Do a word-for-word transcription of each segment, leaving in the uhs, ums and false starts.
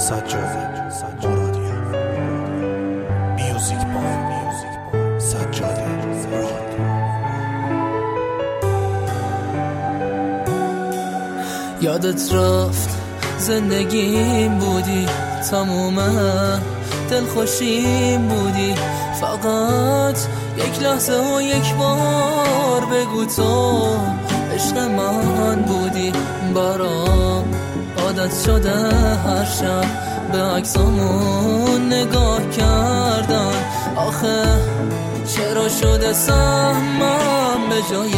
سجاده مرادی میوزیک بای سجاده مراد. یادت رفت زندگیم بودی، تموم دلخوشیم بودی، فقط یک لحظه و یک بار بگو تو عشق من بودی. برام عادت شده هر شب به عکسامون نگاه کردن، آخه چرا شده سهمم به جای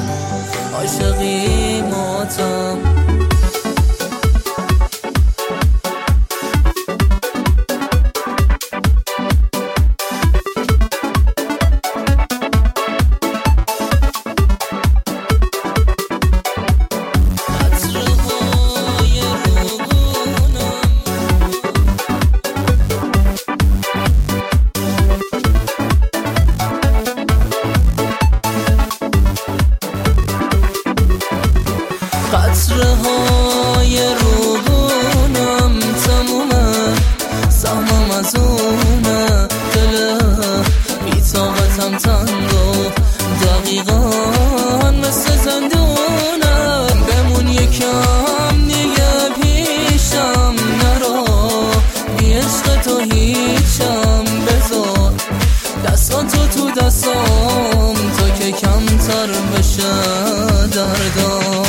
عاشقی ماتم. قطره های روبونم تمومه، سهمم از اونه، دل بی طاقتم تنگ و دقیقا مثل زندونه. بمون یکم دیگه پیشم نرو، بی عشق تو هیچم، بذار دستاتو تو دستام تا که کمتر بشه دردام.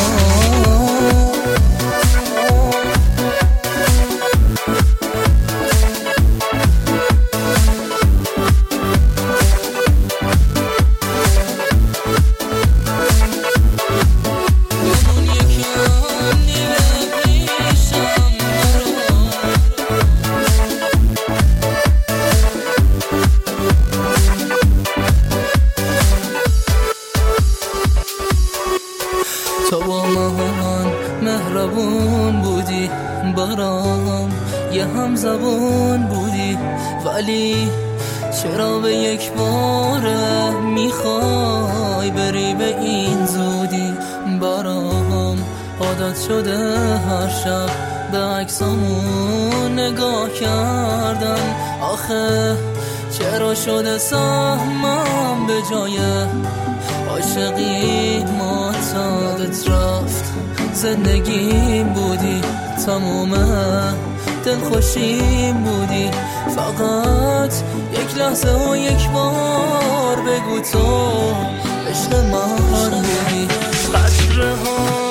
تو با من مهربون بودی، برام یه هم زبون بودی، ولی چرا به یک باره میخوای بری به این زودی؟ برام عادت شده هر شب به عکسامون نگاه کردن، آخه چرا شده سهمم به جای عاشقی ماتم. یادت رفت زندگیم بودی، تموم دلخوشیم بودی، فقط یک لحظه و یک بار بگو تو عشق من بودی. قطره ها